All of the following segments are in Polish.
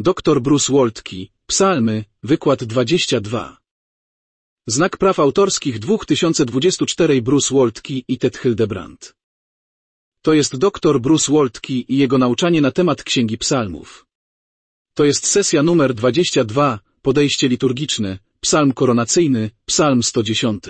Dr Bruce Waltke, Psalmy, wykład 22. Znak praw autorskich 2024 Bruce Waltke i Ted Hildebrand. To jest dr Bruce Waltke i jego nauczanie na temat Księgi Psalmów. To jest sesja numer 22, podejście liturgiczne, psalm koronacyjny, psalm 110.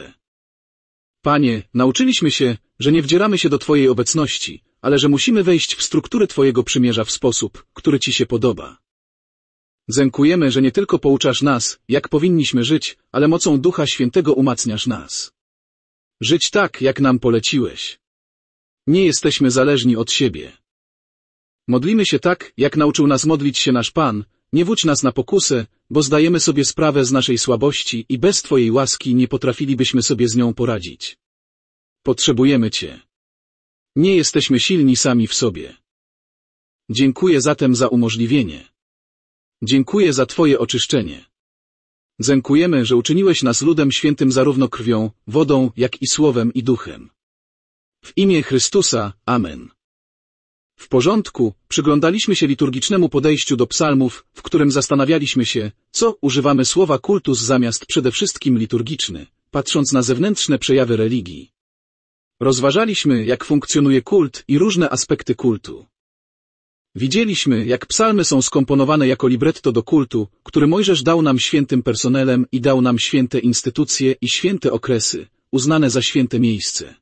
Panie, nauczyliśmy się, że nie wdzieramy się do Twojej obecności, ale że musimy wejść w struktury Twojego przymierza w sposób, który Ci się podoba. Dziękujemy, że nie tylko pouczasz nas, jak powinniśmy żyć, ale mocą Ducha Świętego umacniasz nas. Żyć tak, jak nam poleciłeś. Nie jesteśmy zależni od siebie. Modlimy się tak, jak nauczył nas modlić się nasz Pan, nie wódź nas na pokusę, bo zdajemy sobie sprawę z naszej słabości i bez Twojej łaski nie potrafilibyśmy sobie z nią poradzić. Potrzebujemy Cię. Nie jesteśmy silni sami w sobie. Dziękuję zatem za umożliwienie. Dziękuję za Twoje oczyszczenie. Dziękujemy, że uczyniłeś nas ludem świętym zarówno krwią, wodą, jak i słowem i duchem. W imię Chrystusa, amen. W porządku, przyglądaliśmy się liturgicznemu podejściu do psalmów, w którym zastanawialiśmy się, co używamy słowa kultus zamiast przede wszystkim liturgiczny, patrząc na zewnętrzne przejawy religii. Rozważaliśmy, jak funkcjonuje kult i różne aspekty kultu. Widzieliśmy, jak psalmy są skomponowane jako libretto do kultu, który Mojżesz dał nam świętym personelem i dał nam święte instytucje i święte okresy, uznane za święte miejsce.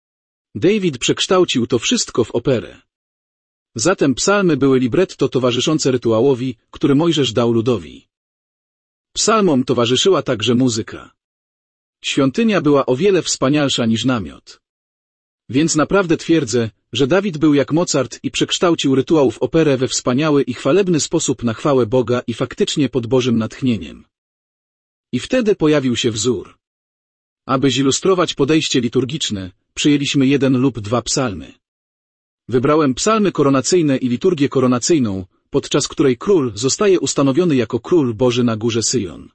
David przekształcił to wszystko w operę. Zatem psalmy były libretto towarzyszące rytuałowi, który Mojżesz dał ludowi. Psalmom towarzyszyła także muzyka. Świątynia była o wiele wspanialsza niż namiot. Więc naprawdę twierdzę, że Dawid był jak Mozart i przekształcił rytuał w operę we wspaniały i chwalebny sposób na chwałę Boga i faktycznie pod Bożym natchnieniem. I wtedy pojawił się wzór. Aby zilustrować podejście liturgiczne, przyjęliśmy 1 lub 2 psalmy. Wybrałem psalmy koronacyjne i liturgię koronacyjną, podczas której król zostaje ustanowiony jako król Boży na górze Syjon.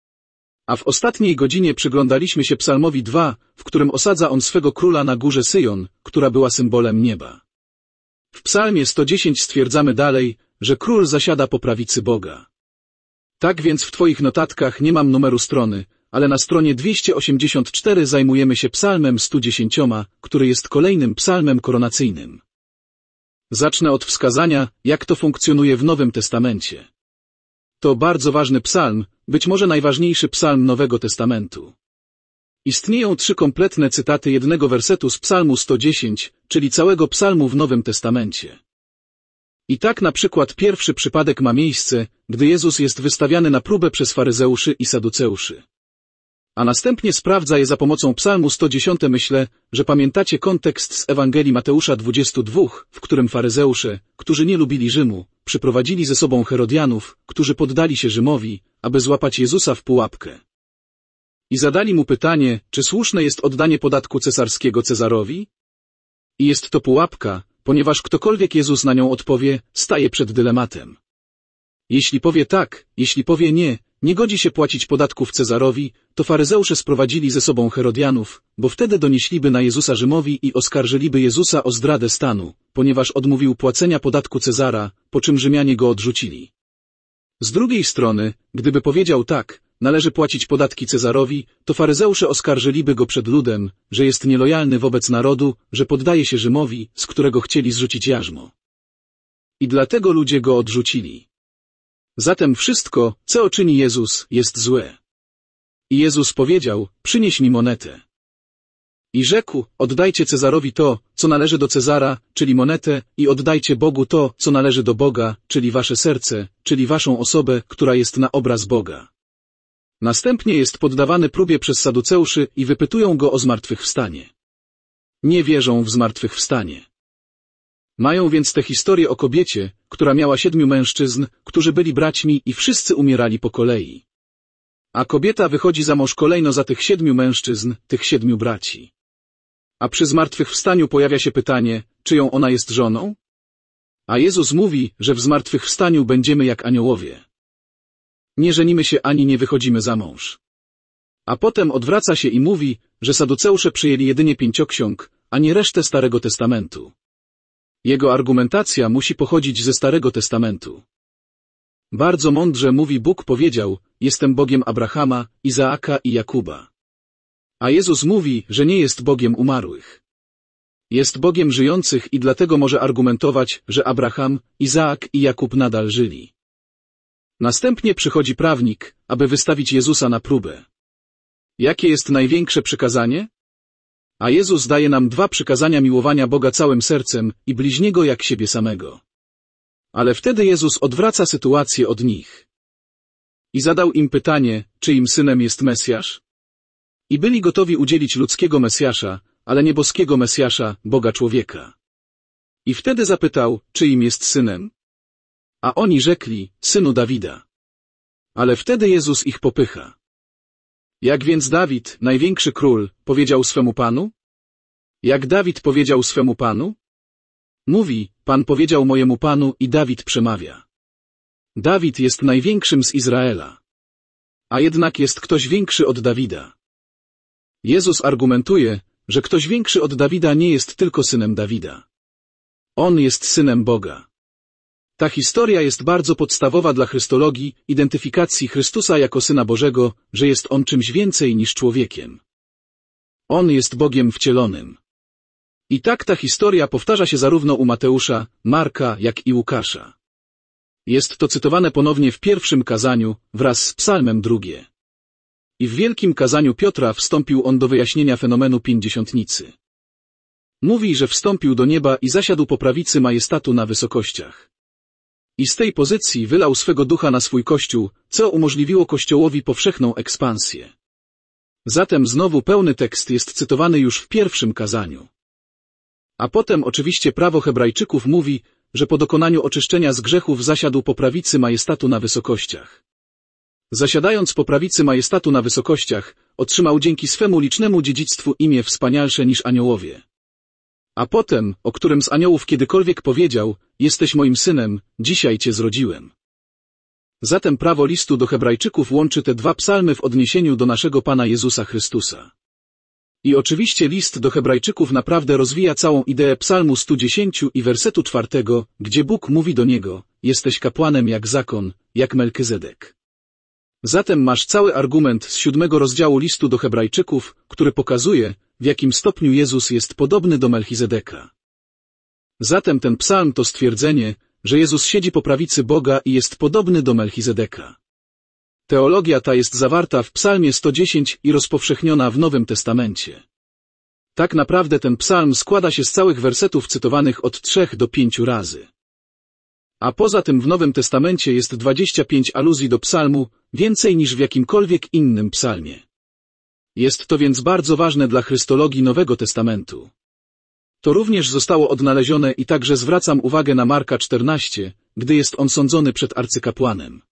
A w ostatniej godzinie przyglądaliśmy się psalmowi 2, w którym osadza on swego króla na górze Syjon, która była symbolem nieba. W psalmie 110 stwierdzamy dalej, że król zasiada po prawicy Boga. Tak więc w Twoich notatkach nie mam numeru strony, ale na stronie 284 zajmujemy się psalmem 110, który jest kolejnym psalmem koronacyjnym. Zacznę od wskazania, jak to funkcjonuje w Nowym Testamencie. To bardzo ważny psalm, być może najważniejszy psalm Nowego Testamentu. Istnieją 3 kompletne cytaty jednego wersetu z psalmu 110, czyli całego psalmu w Nowym Testamencie. I tak na przykład pierwszy przypadek ma miejsce, gdy Jezus jest wystawiany na próbę przez faryzeuszy i saduceuszy. A następnie sprawdza je za pomocą psalmu 110. Myślę, że pamiętacie kontekst z Ewangelii Mateusza 22, w którym faryzeusze, którzy nie lubili Rzymu, przyprowadzili ze sobą Herodianów, którzy poddali się Rzymowi, aby złapać Jezusa w pułapkę. I zadali mu pytanie, czy słuszne jest oddanie podatku cesarskiego Cezarowi? I jest to pułapka, ponieważ ktokolwiek Jezus na nią odpowie, staje przed dylematem. Jeśli powie tak, jeśli powie nie, nie godzi się płacić podatków Cezarowi, to faryzeusze sprowadzili ze sobą Herodianów, bo wtedy donieśliby na Jezusa Rzymowi i oskarżyliby Jezusa o zdradę stanu, ponieważ odmówił płacenia podatku Cezara, po czym Rzymianie go odrzucili. Z drugiej strony, gdyby powiedział tak, należy płacić podatki Cezarowi, to faryzeusze oskarżyliby go przed ludem, że jest nielojalny wobec narodu, że poddaje się Rzymowi, z którego chcieli zrzucić jarzmo. I dlatego ludzie go odrzucili. Zatem wszystko, co czyni Jezus, jest złe. I Jezus powiedział, przynieś mi monetę. I rzekł, oddajcie Cezarowi to, co należy do Cezara, czyli monetę, i oddajcie Bogu to, co należy do Boga, czyli wasze serce, czyli waszą osobę, która jest na obraz Boga. Następnie jest poddawany próbie przez saduceuszy i wypytują go o zmartwychwstanie. Nie wierzą w zmartwychwstanie. Mają więc tę historię o kobiecie, która miała 7 mężczyzn, którzy byli braćmi i wszyscy umierali po kolei. A kobieta wychodzi za mąż kolejno za tych 7 mężczyzn, tych 7 braci. A przy zmartwychwstaniu pojawia się pytanie, czyją ona jest żoną? A Jezus mówi, że w zmartwychwstaniu będziemy jak aniołowie. Nie żenimy się ani nie wychodzimy za mąż. A potem odwraca się i mówi, że saduceusze przyjęli jedynie 5 ksiąg, a nie resztę Starego Testamentu. Jego argumentacja musi pochodzić ze Starego Testamentu. Bardzo mądrze mówi Bóg powiedział, jestem Bogiem Abrahama, Izaaka i Jakuba. A Jezus mówi, że nie jest Bogiem umarłych. Jest Bogiem żyjących i dlatego może argumentować, że Abraham, Izaak i Jakub nadal żyli. Następnie przychodzi prawnik, aby wystawić Jezusa na próbę. Jakie jest największe przykazanie? A Jezus daje nam 2 przykazania miłowania Boga całym sercem i bliźniego jak siebie samego. Ale wtedy Jezus odwraca sytuację od nich. I zadał im pytanie, czyim synem jest Mesjasz? I byli gotowi udzielić ludzkiego Mesjasza, ale nie boskiego Mesjasza, Boga człowieka. I wtedy zapytał, czyim jest synem? A oni rzekli, synu Dawida. Ale wtedy Jezus ich popycha. Jak więc Dawid, największy król, powiedział swemu Panu? Jak Dawid powiedział swemu Panu? Mówi, Pan powiedział mojemu Panu i Dawid przemawia. Dawid jest największym z Izraela. A jednak jest ktoś większy od Dawida. Jezus argumentuje, że ktoś większy od Dawida nie jest tylko synem Dawida. On jest synem Boga. Ta historia jest bardzo podstawowa dla chrystologii, identyfikacji Chrystusa jako Syna Bożego, że jest On czymś więcej niż człowiekiem. On jest Bogiem wcielonym. I tak ta historia powtarza się zarówno u Mateusza, Marka, jak i Łukasza. Jest to cytowane ponownie w pierwszym kazaniu, wraz z psalmem 2. I w wielkim kazaniu Piotra wstąpił on do wyjaśnienia fenomenu pięćdziesiątnicy. Mówi, że wstąpił do nieba i zasiadł po prawicy majestatu na wysokościach. I z tej pozycji wylał swego ducha na swój Kościół, co umożliwiło Kościołowi powszechną ekspansję. Zatem znowu pełny tekst jest cytowany już w pierwszym kazaniu. A potem oczywiście prawo Hebrajczyków mówi, że po dokonaniu oczyszczenia z grzechów zasiadł po prawicy majestatu na wysokościach. Zasiadając po prawicy majestatu na wysokościach, otrzymał dzięki swemu licznemu dziedzictwu imię wspanialsze niż aniołowie. A potem, o którym z aniołów kiedykolwiek powiedział, jesteś moim synem, dzisiaj cię zrodziłem. Zatem prawo listu do Hebrajczyków łączy te 2 psalmy w odniesieniu do naszego Pana Jezusa Chrystusa. I oczywiście list do Hebrajczyków naprawdę rozwija całą ideę psalmu 110 i wersetu 4, gdzie Bóg mówi do niego, jesteś kapłanem jak zakon, jak Melkyzedek. Zatem masz cały argument z 7 rozdziału listu do Hebrajczyków, który pokazuje, w jakim stopniu Jezus jest podobny do Melchizedeka. Zatem ten psalm to stwierdzenie, że Jezus siedzi po prawicy Boga i jest podobny do Melchizedeka. Teologia ta jest zawarta w psalmie 110 i rozpowszechniona w Nowym Testamencie. Tak naprawdę ten psalm składa się z całych wersetów cytowanych od 3 do 5 razy. A poza tym w Nowym Testamencie jest 25 aluzji do psalmu, więcej niż w jakimkolwiek innym psalmie. Jest to więc bardzo ważne dla chrystologii Nowego Testamentu. To również zostało odnalezione i także zwracam uwagę na Marka 14, gdy jest on sądzony przed arcykapłanem.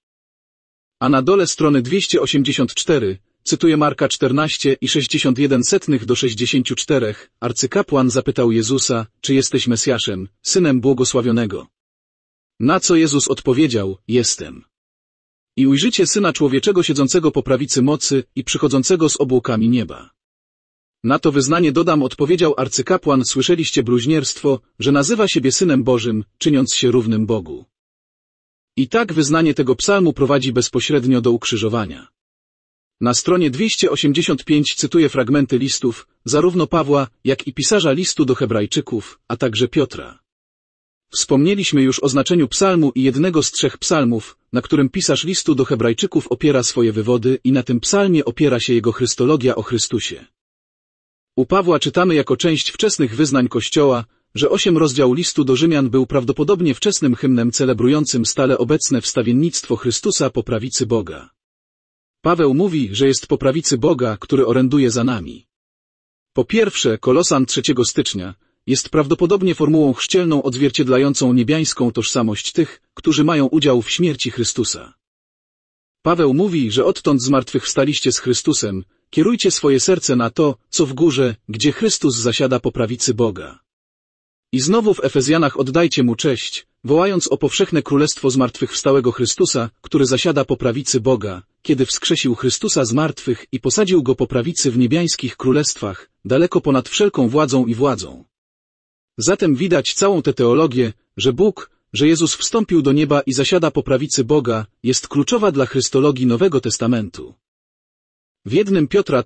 A na dole strony 284, cytuję Marka 14 i 61 do 64, arcykapłan zapytał Jezusa, czy jesteś Mesjaszem, Synem Błogosławionego. Na co Jezus odpowiedział, jestem. I ujrzycie Syna Człowieczego siedzącego po prawicy mocy i przychodzącego z obłokami nieba. Na to wyznanie dodam, odpowiedział arcykapłan, słyszeliście bluźnierstwo, że nazywa siebie Synem Bożym, czyniąc się równym Bogu. I tak wyznanie tego psalmu prowadzi bezpośrednio do ukrzyżowania. Na stronie 285 cytuję fragmenty listów, zarówno Pawła, jak i pisarza listu do Hebrajczyków, a także Piotra. Wspomnieliśmy już o znaczeniu psalmu i jednego z 3 psalmów, na którym pisarz listu do Hebrajczyków opiera swoje wywody i na tym psalmie opiera się jego chrystologia o Chrystusie. U Pawła czytamy jako część wczesnych wyznań Kościoła, że 8 rozdział listu do Rzymian był prawdopodobnie wczesnym hymnem celebrującym stale obecne wstawiennictwo Chrystusa po prawicy Boga. Paweł mówi, że jest po prawicy Boga, który oręduje za nami. Po pierwsze, Kolosan 3 stycznia jest prawdopodobnie formułą chrzcielną odzwierciedlającą niebiańską tożsamość tych, którzy mają udział w śmierci Chrystusa. Paweł mówi, że odtąd zmartwychwstaliście z Chrystusem, kierujcie swoje serce na to, co w górze, gdzie Chrystus zasiada po prawicy Boga. I znowu w Efezjanach oddajcie Mu cześć, wołając o powszechne królestwo zmartwychwstałego Chrystusa, który zasiada po prawicy Boga, kiedy wskrzesił Chrystusa z martwych i posadził Go po prawicy w niebiańskich królestwach, daleko ponad wszelką władzą i władzą. Zatem widać całą tę teologię, że Bóg, że Jezus wstąpił do nieba i zasiada po prawicy Boga, jest kluczowa dla chrystologii Nowego Testamentu. W 1 Piotra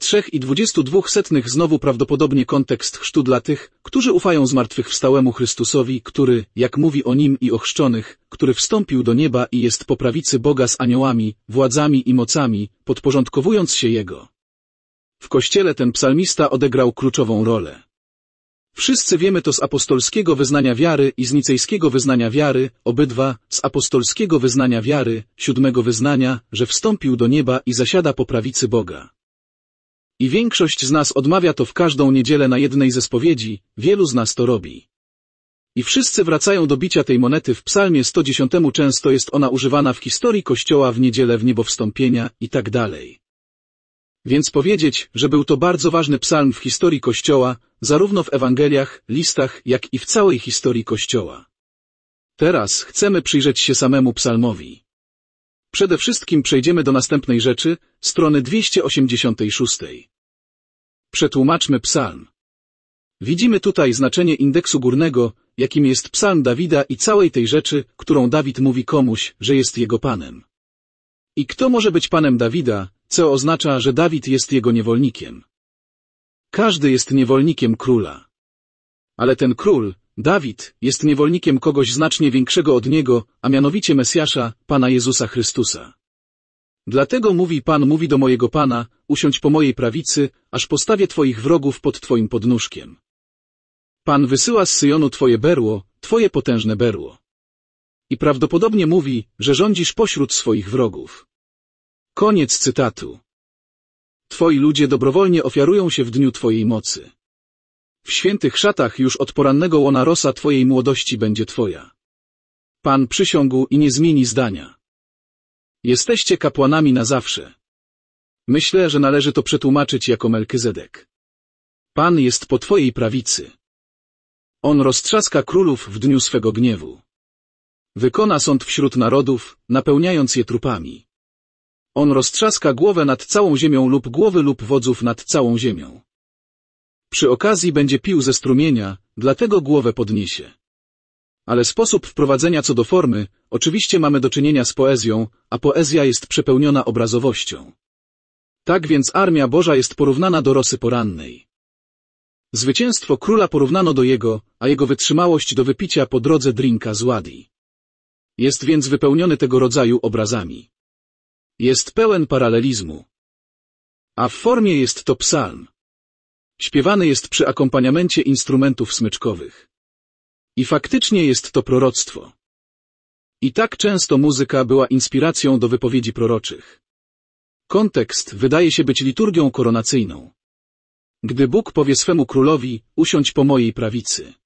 3:22 znowu prawdopodobnie kontekst chrztu dla tych, którzy ufają zmartwychwstałemu Chrystusowi, który, jak mówi o nim i o chrzczonych, który wstąpił do nieba i jest po prawicy Boga z aniołami, władzami i mocami, podporządkowując się Jego. W Kościele ten psalmista odegrał kluczową rolę. Wszyscy wiemy to z apostolskiego wyznania wiary i z nicejskiego wyznania wiary, obydwa z apostolskiego wyznania wiary, 7 wyznania, że wstąpił do nieba i zasiada po prawicy Boga. I większość z nas odmawia to w każdą niedzielę na jednej ze spowiedzi, wielu z nas to robi. I wszyscy wracają do bicia tej monety w psalmie 110, często jest ona używana w historii Kościoła w niedzielę w niebowstąpienia i tak dalej. Więc powiedzieć, że był to bardzo ważny psalm w historii Kościoła, zarówno w Ewangeliach, listach, jak i w całej historii Kościoła. Teraz chcemy przyjrzeć się samemu psalmowi. Przede wszystkim przejdziemy do następnej rzeczy, strony 286. Przetłumaczmy psalm. Widzimy tutaj znaczenie indeksu górnego, jakim jest psalm Dawida i całej tej rzeczy, którą Dawid mówi komuś, że jest jego panem. I kto może być panem Dawida, co oznacza, że Dawid jest jego niewolnikiem. Każdy jest niewolnikiem króla. Ale ten król, Dawid, jest niewolnikiem kogoś znacznie większego od niego, a mianowicie Mesjasza, Pana Jezusa Chrystusa. Dlatego mówi Pan mówi do mojego Pana, usiądź po mojej prawicy, aż postawię twoich wrogów pod twoim podnóżkiem. Pan wysyła z Syjonu twoje berło, twoje potężne berło. I prawdopodobnie mówi, że rządzisz pośród swoich wrogów. Koniec cytatu. Twoi ludzie dobrowolnie ofiarują się w dniu twojej mocy. W świętych szatach już od porannego łona rosa twojej młodości będzie twoja. Pan przysiągł i nie zmieni zdania. Jesteście kapłanami na zawsze. Myślę, że należy to przetłumaczyć jako Melkyzedek. Pan jest po twojej prawicy. On roztrzaska królów w dniu swego gniewu. Wykona sąd wśród narodów, napełniając je trupami. On roztrzaska głowę nad całą ziemią lub głowy lub wodzów nad całą ziemią. Przy okazji będzie pił ze strumienia, dlatego głowę podniesie. Ale sposób wprowadzenia co do formy, oczywiście mamy do czynienia z poezją, a poezja jest przepełniona obrazowością. Tak więc armia Boża jest porównana do rosy porannej. Zwycięstwo króla porównano do jego, a jego wytrzymałość do wypicia po drodze drinka z ładi. Jest więc wypełniony tego rodzaju obrazami. Jest pełen paralelizmu. A w formie jest to psalm. Śpiewany jest przy akompaniamencie instrumentów smyczkowych. I faktycznie jest to proroctwo. I tak często muzyka była inspiracją do wypowiedzi proroczych. Kontekst wydaje się być liturgią koronacyjną. Gdy Bóg powie swemu królowi, usiądź po mojej prawicy.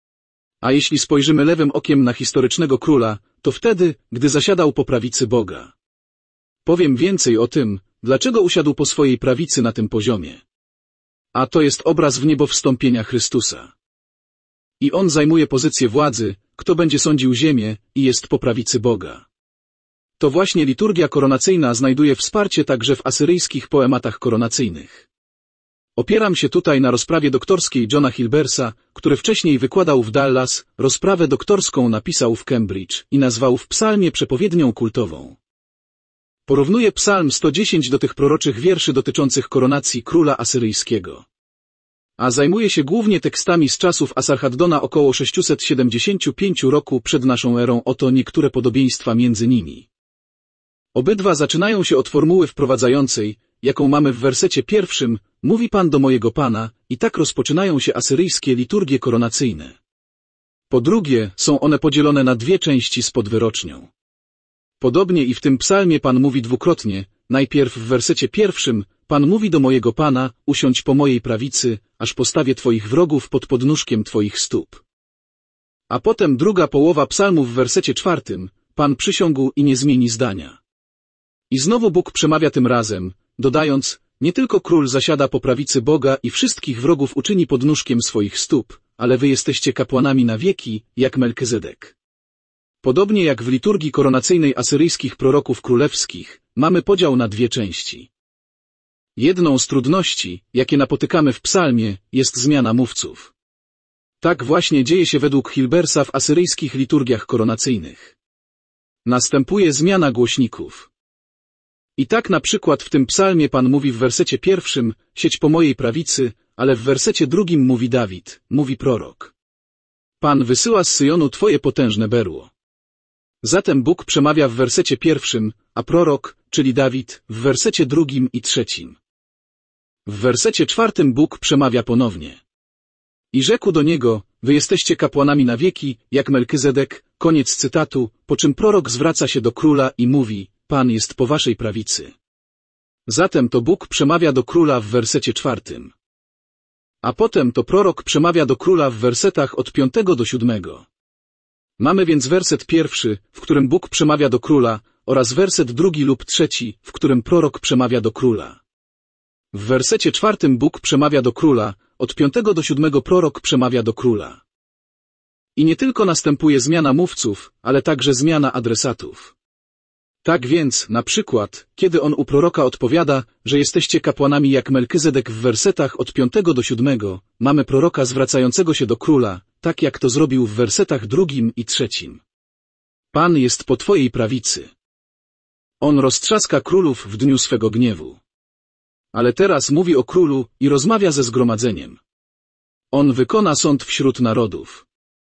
A jeśli spojrzymy lewym okiem na historycznego króla, to wtedy, gdy zasiadał po prawicy Boga. Powiem więcej o tym, dlaczego usiadł po swojej prawicy na tym poziomie. A to jest obraz w niebo wstąpienia Chrystusa. I on zajmuje pozycję władzy, kto będzie sądził ziemię i jest po prawicy Boga. To właśnie liturgia koronacyjna znajduje wsparcie także w asyryjskich poematach koronacyjnych. Opieram się tutaj na rozprawie doktorskiej Johna Hilbersa, który wcześniej wykładał w Dallas, rozprawę doktorską napisał w Cambridge i nazwał w psalmie przepowiednią kultową. Porównuje psalm 110 do tych proroczych wierszy dotyczących koronacji króla asyryjskiego. A zajmuje się głównie tekstami z czasów Asarhaddona około 675 roku przed naszą erą. Oto niektóre podobieństwa między nimi. Obydwa zaczynają się od formuły wprowadzającej, jaką mamy w wersecie 1, mówi Pan do mojego Pana, i tak rozpoczynają się asyryjskie liturgie koronacyjne. Po drugie, są one podzielone na dwie części z podwyrocznią. Podobnie i w tym psalmie Pan mówi dwukrotnie, najpierw w wersecie 1, Pan mówi do mojego Pana, usiądź po mojej prawicy, aż postawię Twoich wrogów pod podnóżkiem Twoich stóp. A potem druga połowa psalmu w wersecie 4, Pan przysiągł i nie zmieni zdania. I znowu Bóg przemawia tym razem, dodając, nie tylko król zasiada po prawicy Boga i wszystkich wrogów uczyni podnóżkiem swoich stóp, ale wy jesteście kapłanami na wieki, jak Melkyzedek. Podobnie jak w liturgii koronacyjnej asyryjskich proroków królewskich, mamy podział na dwie części. Jedną z trudności, jakie napotykamy w psalmie, jest zmiana mówców. Tak właśnie dzieje się według Hilbersa w asyryjskich liturgiach koronacyjnych. Następuje zmiana głośników. I tak na przykład w tym psalmie Pan mówi w wersecie 1, siedź po mojej prawicy, ale w wersecie 2 mówi Dawid, mówi prorok. Pan wysyła z Syjonu Twoje potężne berło. Zatem Bóg przemawia w wersecie 1, a prorok, czyli Dawid, w wersecie 2 i 3. W wersecie 4 Bóg przemawia ponownie. I rzekł do niego, wy jesteście kapłanami na wieki, jak Melkyzedek, koniec cytatu, po czym prorok zwraca się do króla i mówi, Pan jest po waszej prawicy. Zatem to Bóg przemawia do króla w wersecie 4. A potem to prorok przemawia do króla w wersetach od 5 do 7. Mamy więc werset 1, w którym Bóg przemawia do króla, oraz werset 2 lub 3, w którym prorok przemawia do króla. W wersecie 4 Bóg przemawia do króla, od 5 do 7 prorok przemawia do króla. I nie tylko następuje zmiana mówców, ale także zmiana adresatów. Tak więc, na przykład, kiedy on u proroka odpowiada, że jesteście kapłanami jak Melkyzedek w wersetach od 5 do 7, mamy proroka zwracającego się do króla, tak jak to zrobił w wersetach 2 i 3. Pan jest po twojej prawicy. On roztrzaska królów w dniu swego gniewu. Ale teraz mówi o królu i rozmawia ze zgromadzeniem. On wykona sąd wśród narodów.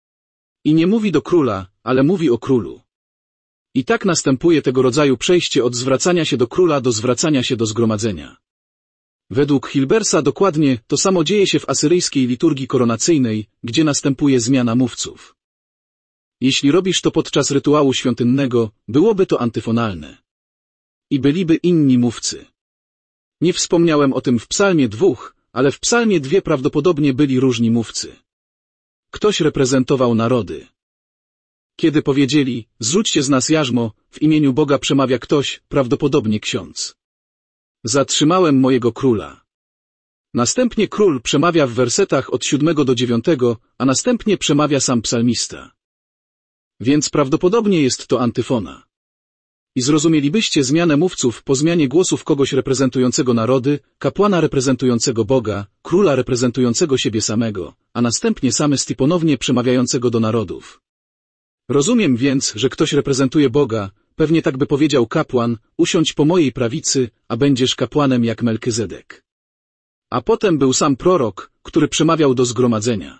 I nie mówi do króla, ale mówi o królu. I tak następuje tego rodzaju przejście od zwracania się do króla do zwracania się do zgromadzenia. Według Hilbersa dokładnie to samo dzieje się w asyryjskiej liturgii koronacyjnej, gdzie następuje zmiana mówców. Jeśli robisz to podczas rytuału świątynnego, byłoby to antyfonalne. I byliby inni mówcy. Nie wspomniałem o tym w psalmie 2, ale w psalmie 2 prawdopodobnie byli różni mówcy. Ktoś reprezentował narody. Kiedy powiedzieli, zrzućcie z nas jarzmo, w imieniu Boga przemawia ktoś, prawdopodobnie ksiądz. Zatrzymałem mojego króla. Następnie król przemawia w wersetach od 7 do 9, a następnie przemawia sam psalmista. Więc prawdopodobnie jest to antyfona. I zrozumielibyście zmianę mówców po zmianie głosów kogoś reprezentującego narody, kapłana reprezentującego Boga, króla reprezentującego siebie samego, a następnie samysty ponownie przemawiającego do narodów. Rozumiem więc, że ktoś reprezentuje Boga, pewnie tak by powiedział kapłan, usiądź po mojej prawicy, a będziesz kapłanem jak Melkyzedek. A potem był sam prorok, który przemawiał do zgromadzenia.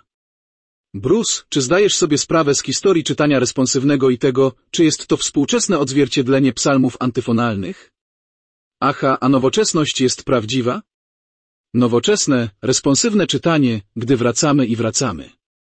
Bruce, czy zdajesz sobie sprawę z historii czytania responsywnego i tego, czy jest to współczesne odzwierciedlenie psalmów antyfonalnych? Aha, a nowoczesność jest prawdziwa? Nowoczesne, responsywne czytanie, gdy wracamy i wracamy.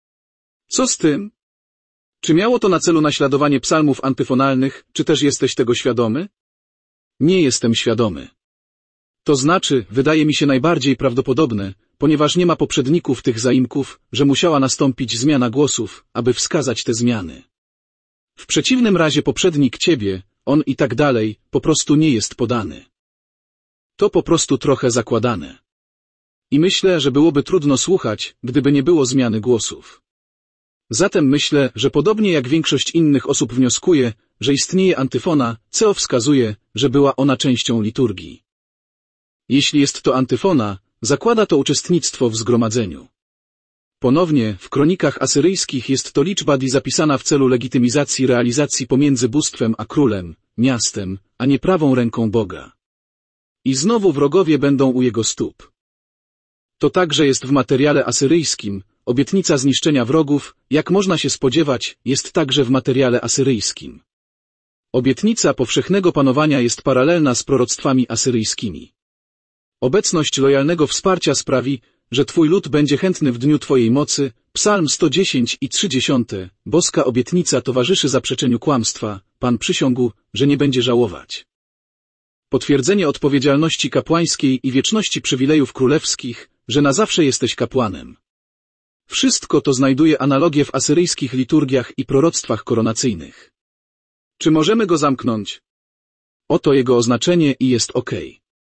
Co z tym? Czy miało to na celu naśladowanie psalmów antyfonalnych, czy też jesteś tego świadomy? Nie jestem świadomy. To znaczy, wydaje mi się najbardziej prawdopodobne, ponieważ nie ma poprzedników tych zaimków, że musiała nastąpić zmiana głosów, aby wskazać te zmiany. W przeciwnym razie poprzednik ciebie, on i tak dalej, po prostu nie jest podany. To po prostu trochę zakładane. I myślę, że byłoby trudno słuchać, gdyby nie było zmiany głosów. Zatem myślę, że podobnie jak większość innych osób wnioskuje, że istnieje antyfona, co wskazuje, że była ona częścią liturgii. Jeśli jest to antyfona, zakłada to uczestnictwo w zgromadzeniu. Ponownie, w kronikach asyryjskich jest to liczba di zapisana w celu legitymizacji realizacji pomiędzy bóstwem a królem, miastem, a nie prawą ręką Boga. I znowu wrogowie będą u jego stóp. To także jest w materiale asyryjskim, obietnica zniszczenia wrogów, jak można się spodziewać, jest także w materiale asyryjskim. Obietnica powszechnego panowania jest paralelna z proroctwami asyryjskimi. Obecność lojalnego wsparcia sprawi, że Twój lud będzie chętny w dniu Twojej mocy, Psalm 110 i 30, boska obietnica towarzyszy zaprzeczeniu kłamstwa, Pan przysiągł, że nie będzie żałować. Potwierdzenie odpowiedzialności kapłańskiej i wieczności przywilejów królewskich, że na zawsze jesteś kapłanem. Wszystko to znajduje analogię w asyryjskich liturgiach i proroctwach koronacyjnych. Czy możemy go zamknąć? Oto jego oznaczenie i jest OK.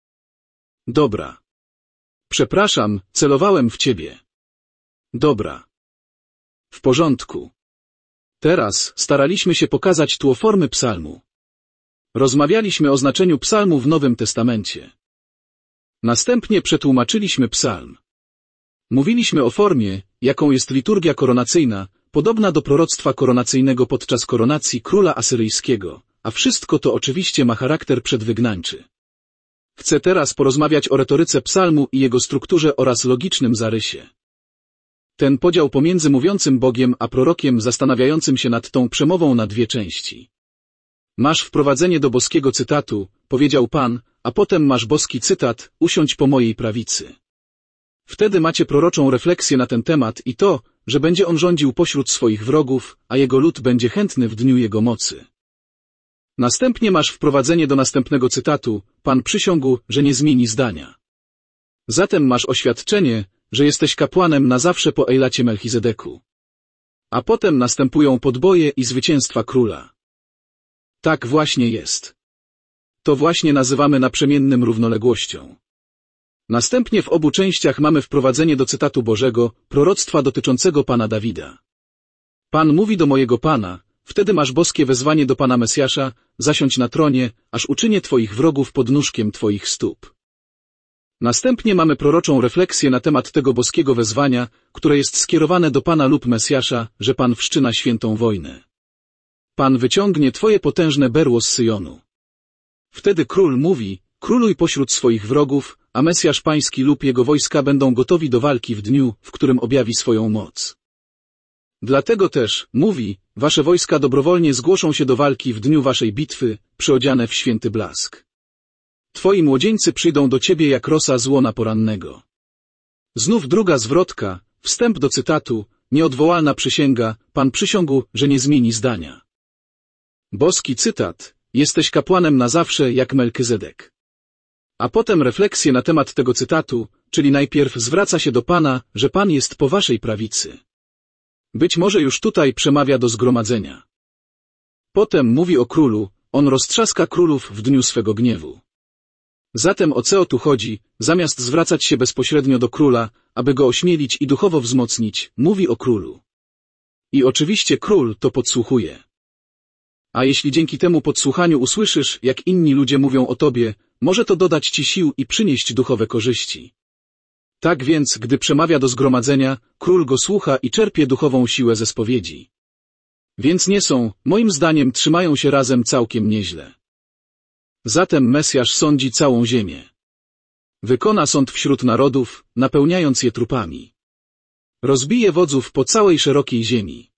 Dobra. Przepraszam, celowałem w ciebie. Dobra. W porządku. Teraz staraliśmy się pokazać tło formy psalmu. Rozmawialiśmy o znaczeniu psalmu w Nowym Testamencie. Następnie przetłumaczyliśmy psalm. Mówiliśmy o formie, jaką jest liturgia koronacyjna, podobna do proroctwa koronacyjnego podczas koronacji króla asyryjskiego, a wszystko to oczywiście ma charakter przedwygnańczy. Chcę teraz porozmawiać o retoryce psalmu i jego strukturze oraz logicznym zarysie. Ten podział pomiędzy mówiącym Bogiem a prorokiem zastanawiającym się nad tą przemową na dwie części. Masz wprowadzenie do boskiego cytatu, powiedział Pan, a potem masz boski cytat, usiądź po mojej prawicy. Wtedy macie proroczą refleksję na ten temat i to, że będzie on rządził pośród swoich wrogów, a jego lud będzie chętny w dniu jego mocy. Następnie masz wprowadzenie do następnego cytatu, Pan przysiągł, że nie zmieni zdania. Zatem masz oświadczenie, że jesteś kapłanem na zawsze po Ejlacie Melchizedeku. A potem następują podboje i zwycięstwa króla. Tak właśnie jest. To właśnie nazywamy naprzemiennym równoległością. Następnie w obu częściach mamy wprowadzenie do cytatu Bożego, proroctwa dotyczącego Pana Dawida. Pan mówi do mojego Pana, wtedy masz boskie wezwanie do Pana Mesjasza, zasiądź na tronie, aż uczynię Twoich wrogów podnóżkiem Twoich stóp. Następnie mamy proroczą refleksję na temat tego boskiego wezwania, które jest skierowane do Pana lub Mesjasza, że Pan wszczyna świętą wojnę. Pan wyciągnie Twoje potężne berło z Syjonu. Wtedy król mówi, króluj pośród swoich wrogów, a Mesjasz pański lub jego wojska będą gotowi do walki w dniu, w którym objawi swoją moc. Dlatego też, mówi, wasze wojska dobrowolnie zgłoszą się do walki w dniu waszej bitwy, przyodziane w święty blask. Twoi młodzieńcy przyjdą do ciebie jak rosa z łona porannego. Znów druga zwrotka, wstęp do cytatu, nieodwołalna przysięga, Pan przysiągł, że nie zmieni zdania. Boski cytat, jesteś kapłanem na zawsze jak Melchizedek. A potem refleksje na temat tego cytatu, czyli najpierw zwraca się do Pana, że Pan jest po waszej prawicy. Być może już tutaj przemawia do zgromadzenia. Potem mówi o królu, on roztrzaska królów w dniu swego gniewu. Zatem o co tu chodzi, zamiast zwracać się bezpośrednio do króla, aby go ośmielić i duchowo wzmocnić, mówi o królu. I oczywiście król to podsłuchuje. A jeśli dzięki temu podsłuchaniu usłyszysz, jak inni ludzie mówią o tobie, może to dodać ci sił i przynieść duchowe korzyści. Tak więc, gdy przemawia do zgromadzenia, król go słucha i czerpie duchową siłę ze spowiedzi. Więc nie są, moim zdaniem, trzymają się razem całkiem nieźle. Zatem Mesjasz sądzi całą ziemię. Wykona sąd wśród narodów, napełniając je trupami. Rozbije wodzów po całej szerokiej ziemi.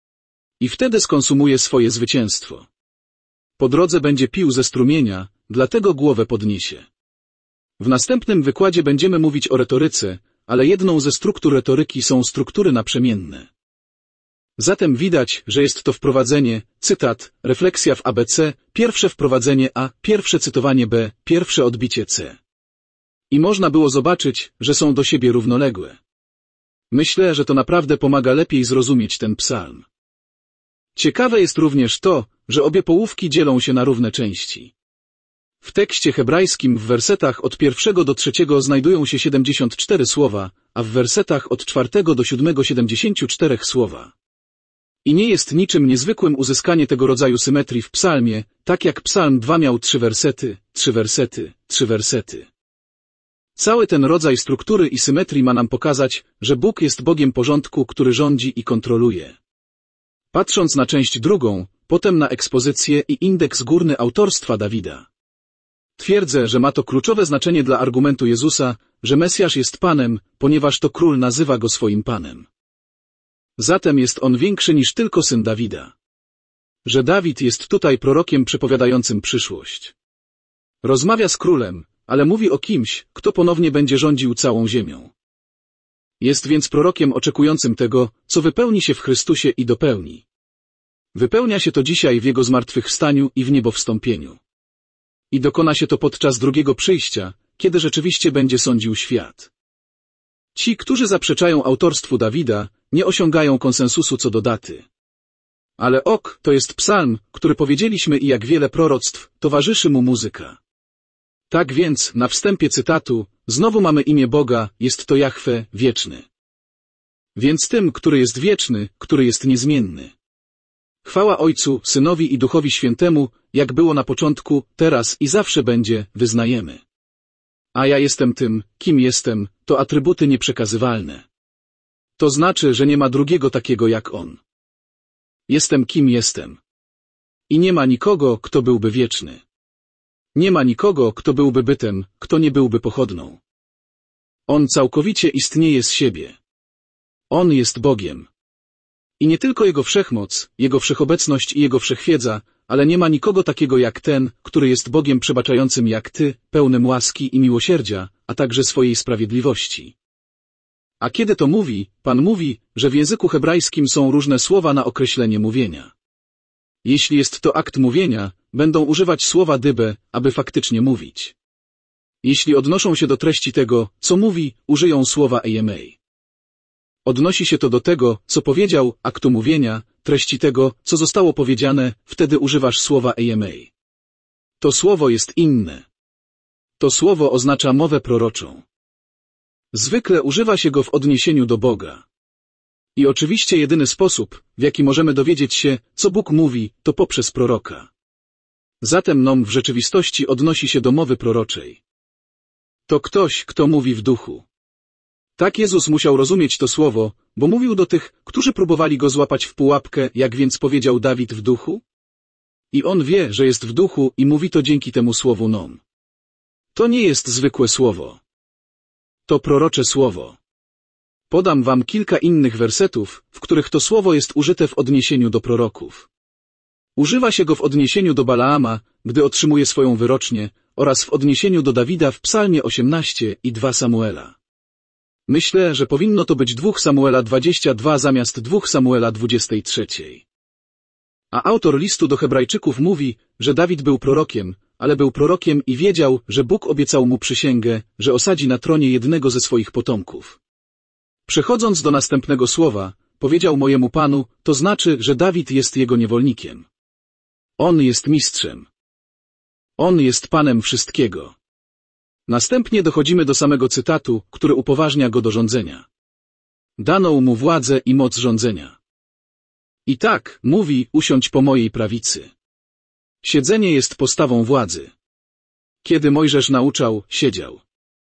I wtedy skonsumuje swoje zwycięstwo. Po drodze będzie pił ze strumienia, dlatego głowę podniesie. W następnym wykładzie będziemy mówić o retoryce, ale jedną ze struktur retoryki są struktury naprzemienne. Zatem widać, że jest to wprowadzenie, cytat, refleksja w ABC, pierwsze wprowadzenie A, pierwsze cytowanie B, pierwsze odbicie C. I można było zobaczyć, że są do siebie równoległe. Myślę, że to naprawdę pomaga lepiej zrozumieć ten psalm. Ciekawe jest również to, że obie połówki dzielą się na równe części. W tekście hebrajskim w wersetach od 1 do 3 znajdują się 74 słowa, a w wersetach od 4 do 7 74 słowa. I nie jest niczym niezwykłym uzyskanie tego rodzaju symetrii w psalmie, tak jak psalm 2 miał 3 wersety, 3 wersety, 3 wersety. Cały ten rodzaj struktury i symetrii ma nam pokazać, że Bóg jest Bogiem porządku, który rządzi i kontroluje. Patrząc na część drugą, potem na ekspozycję i indeks górny autorstwa Dawida. Twierdzę, że ma to kluczowe znaczenie dla argumentu Jezusa, że Mesjasz jest Panem, ponieważ to król nazywa go swoim Panem. Zatem jest on większy niż tylko syn Dawida. Że Dawid jest tutaj prorokiem przepowiadającym przyszłość. Rozmawia z królem, ale mówi o kimś, kto ponownie będzie rządził całą ziemią. Jest więc prorokiem oczekującym tego, co wypełni się w Chrystusie i dopełni. Wypełnia się to dzisiaj w Jego zmartwychwstaniu i w niebowstąpieniu. I dokona się to podczas drugiego przyjścia, kiedy rzeczywiście będzie sądził świat. Ci, którzy zaprzeczają autorstwu Dawida, nie osiągają konsensusu co do daty. Ale to jest psalm, który powiedzieliśmy i jak wiele proroctw, towarzyszy mu muzyka. Tak więc, na wstępie cytatu, znowu mamy imię Boga, jest to Jahwe, wieczny. Więc tym, który jest wieczny, który jest niezmienny. Chwała Ojcu, Synowi i Duchowi Świętemu, jak było na początku, teraz i zawsze będzie, wyznajemy. A ja jestem tym, kim jestem, to atrybuty nieprzekazywalne. To znaczy, że nie ma drugiego takiego jak On. Jestem kim jestem. I nie ma nikogo, kto byłby wieczny. Nie ma nikogo, kto byłby bytem, kto nie byłby pochodną. On całkowicie istnieje z siebie. On jest Bogiem. I nie tylko Jego wszechmoc, Jego wszechobecność i Jego wszechwiedza, ale nie ma nikogo takiego jak ten, który jest Bogiem przebaczającym jak Ty, pełnym łaski i miłosierdzia, a także swojej sprawiedliwości. A kiedy to mówi, Pan mówi, że w języku hebrajskim są różne słowa na określenie mówienia. Jeśli jest to akt mówienia, będą używać słowa dybę, aby faktycznie mówić. Jeśli odnoszą się do treści tego, co mówi, użyją słowa ama. Odnosi się to do tego, co powiedział, aktu mówienia, treści tego, co zostało powiedziane, wtedy używasz słowa ama. To słowo jest inne. To słowo oznacza mowę proroczą. Zwykle używa się go w odniesieniu do Boga. I oczywiście jedyny sposób, w jaki możemy dowiedzieć się, co Bóg mówi, to poprzez proroka. Zatem nom w rzeczywistości odnosi się do mowy proroczej. To ktoś, kto mówi w duchu. Tak Jezus musiał rozumieć to słowo, bo mówił do tych, którzy próbowali go złapać w pułapkę, jak więc powiedział Dawid w duchu? I on wie, że jest w duchu i mówi to dzięki temu słowu nom. To nie jest zwykłe słowo. To prorocze słowo. Podam wam kilka innych wersetów, w których to słowo jest użyte w odniesieniu do proroków. Używa się go w odniesieniu do Balaama, gdy otrzymuje swoją wyrocznię, oraz w odniesieniu do Dawida w Psalmie 18 i 2 Samuela. Myślę, że powinno to być 2 Samuela 22 zamiast 2 Samuela 23. A autor listu do Hebrajczyków mówi, że Dawid był prorokiem, ale był prorokiem i wiedział, że Bóg obiecał mu przysięgę, że osadzi na tronie jednego ze swoich potomków. Przechodząc do następnego słowa, powiedział mojemu Panu, to znaczy, że Dawid jest jego niewolnikiem. On jest mistrzem. On jest Panem wszystkiego. Następnie dochodzimy do samego cytatu, który upoważnia go do rządzenia. Dano mu władzę i moc rządzenia. I tak, mówi, usiądź po mojej prawicy. Siedzenie jest postawą władzy. Kiedy Mojżesz nauczał, siedział.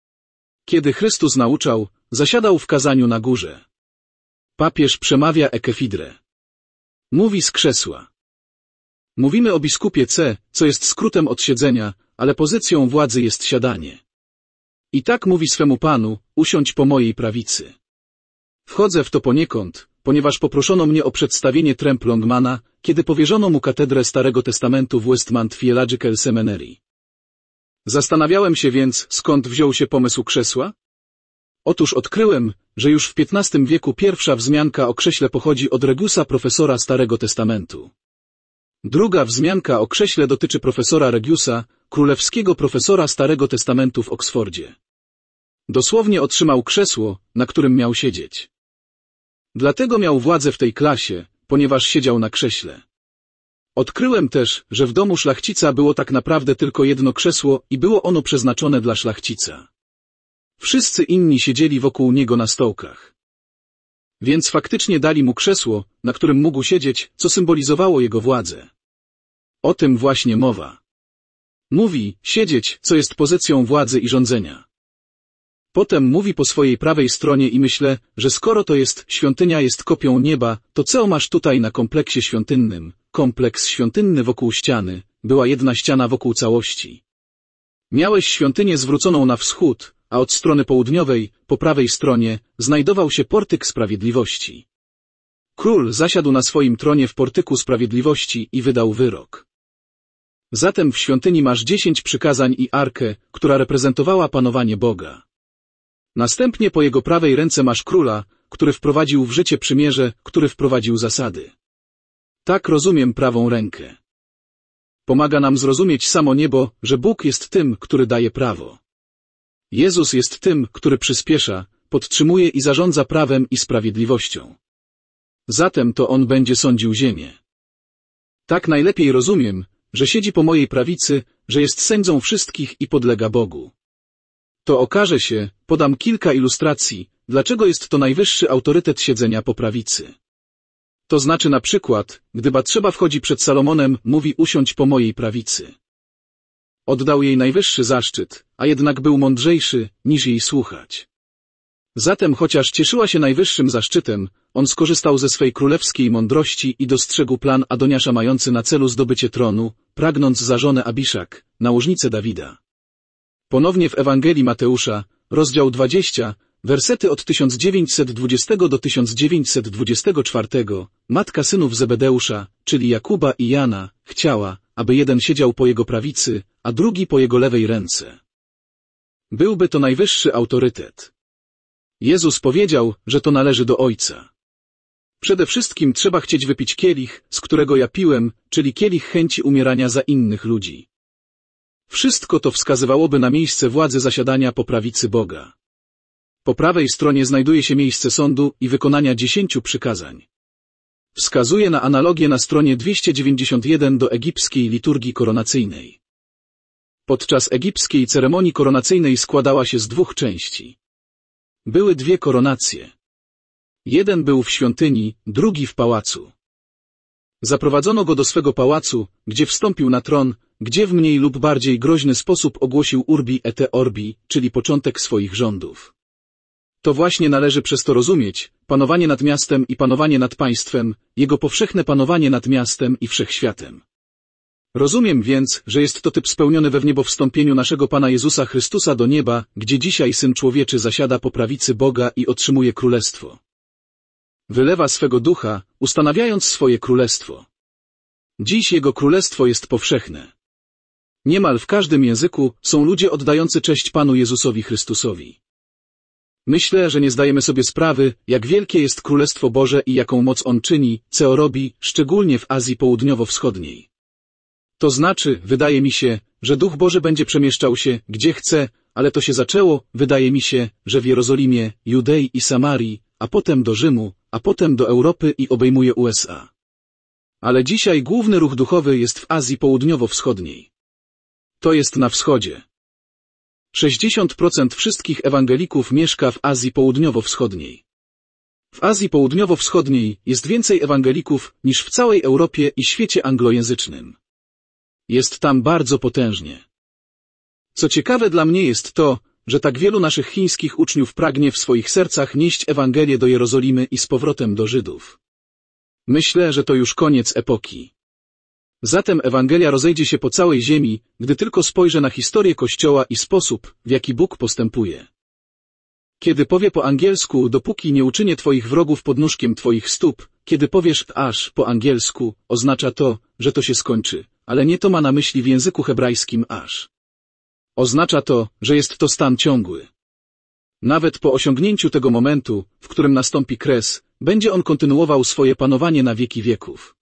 Kiedy Chrystus nauczał, zasiadał w kazaniu na górze. Papież przemawia ekefidrę. Mówi z krzesła. Mówimy o biskupie C, co jest skrótem od siedzenia, ale pozycją władzy jest siadanie. I tak mówi swemu Panu, usiądź po mojej prawicy. Wchodzę w to poniekąd, ponieważ poproszono mnie o przedstawienie Tremp Longmana, kiedy powierzono mu katedrę Starego Testamentu w Westmont Theological Seminary. Zastanawiałem się więc, skąd wziął się pomysł krzesła? Otóż odkryłem, że już w XV wieku pierwsza wzmianka o krześle pochodzi od Regiusa, profesora Starego Testamentu. Druga wzmianka o krześle dotyczy profesora Regiusa, królewskiego profesora Starego Testamentu w Oksfordzie. Dosłownie otrzymał krzesło, na którym miał siedzieć. Dlatego miał władzę w tej klasie, ponieważ siedział na krześle. Odkryłem też, że w domu szlachcica było tak naprawdę tylko jedno krzesło i było ono przeznaczone dla szlachcica. Wszyscy inni siedzieli wokół niego na stołkach. Więc faktycznie dali mu krzesło, na którym mógł siedzieć, co symbolizowało jego władzę. O tym właśnie mowa. Mówi, siedzieć, co jest pozycją władzy i rządzenia. Potem mówi po swojej prawej stronie i myślę, że skoro to jest, świątynia jest kopią nieba, to co masz tutaj na kompleksie świątynnym? Kompleks świątynny wokół ściany, była jedna ściana wokół całości. Miałeś świątynię zwróconą na wschód, a od strony południowej, po prawej stronie, znajdował się portyk sprawiedliwości. Król zasiadł na swoim tronie w portyku sprawiedliwości i wydał wyrok. Zatem w świątyni masz 10 przykazań i arkę, która reprezentowała panowanie Boga. Następnie po jego prawej ręce masz króla, który wprowadził w życie przymierze, który wprowadził zasady. Tak rozumiem prawą rękę. Pomaga nam zrozumieć samo niebo, że Bóg jest tym, który daje prawo. Jezus jest tym, który przyspiesza, podtrzymuje i zarządza prawem i sprawiedliwością. Zatem to On będzie sądził ziemię. Tak najlepiej rozumiem, że siedzi po mojej prawicy, że jest sędzią wszystkich i podlega Bogu. To okaże się, podam kilka ilustracji, dlaczego jest to najwyższy autorytet siedzenia po prawicy. To znaczy na przykład, gdy Batszeba wchodzi przed Salomonem, mówi usiądź po mojej prawicy. Oddał jej najwyższy zaszczyt, a jednak był mądrzejszy, niż jej słuchać. Zatem chociaż cieszyła się najwyższym zaszczytem, on skorzystał ze swej królewskiej mądrości i dostrzegł plan Adoniasza mający na celu zdobycie tronu, pragnąc za żonę Abiszak, nałożnicę Dawida. Ponownie w Ewangelii Mateusza, rozdział 20, wersety od 1920 do 1924, matka synów Zebedeusza, czyli Jakuba i Jana, chciała, aby jeden siedział po jego prawicy, a drugi po jego lewej ręce. Byłby to najwyższy autorytet. Jezus powiedział, że to należy do Ojca. Przede wszystkim trzeba chcieć wypić kielich, z którego ja piłem, czyli kielich chęci umierania za innych ludzi. Wszystko to wskazywałoby na miejsce władzy zasiadania po prawicy Boga. Po prawej stronie znajduje się miejsce sądu i wykonania 10 przykazań. Wskazuje na analogię na stronie 291 do egipskiej liturgii koronacyjnej. Podczas egipskiej ceremonii koronacyjnej składała się z 2 części. Były 2 koronacje. Jeden był w świątyni, drugi w pałacu. Zaprowadzono go do swego pałacu, gdzie wstąpił na tron, gdzie w mniej lub bardziej groźny sposób ogłosił Urbi et Orbi, czyli początek swoich rządów. To właśnie należy przez to rozumieć, panowanie nad miastem i panowanie nad państwem, jego powszechne panowanie nad miastem i wszechświatem. Rozumiem więc, że jest to typ spełniony we wniebowstąpieniu naszego Pana Jezusa Chrystusa do nieba, gdzie dzisiaj Syn Człowieczy zasiada po prawicy Boga i otrzymuje królestwo. Wylewa swego ducha, ustanawiając swoje królestwo. Dziś Jego królestwo jest powszechne. Niemal w każdym języku są ludzie oddający cześć Panu Jezusowi Chrystusowi. Myślę, że nie zdajemy sobie sprawy, jak wielkie jest Królestwo Boże i jaką moc On czyni, co robi, szczególnie w Azji Południowo-Wschodniej. To znaczy, wydaje mi się, że Duch Boży będzie przemieszczał się, gdzie chce, ale to się zaczęło, wydaje mi się, że w Jerozolimie, Judei i Samarii, a potem do Rzymu, a potem do Europy i obejmuje USA. Ale dzisiaj główny ruch duchowy jest w Azji Południowo-Wschodniej. To jest na wschodzie. 60% wszystkich ewangelików mieszka w Azji Południowo-Wschodniej. W Azji Południowo-Wschodniej jest więcej ewangelików niż w całej Europie i świecie anglojęzycznym. Jest tam bardzo potężnie. Co ciekawe dla mnie jest to, że tak wielu naszych chińskich uczniów pragnie w swoich sercach nieść Ewangelię do Jerozolimy i z powrotem do Żydów. Myślę, że to już koniec epoki. Zatem Ewangelia rozejdzie się po całej ziemi, gdy tylko spojrzę na historię Kościoła i sposób, w jaki Bóg postępuje. Kiedy powie po angielsku, dopóki nie uczynię twoich wrogów podnóżkiem twoich stóp, kiedy powiesz aż po angielsku, oznacza to, że to się skończy, ale nie to ma na myśli w języku hebrajskim aż. Oznacza to, że jest to stan ciągły. Nawet po osiągnięciu tego momentu, w którym nastąpi kres, będzie on kontynuował swoje panowanie na wieki wieków.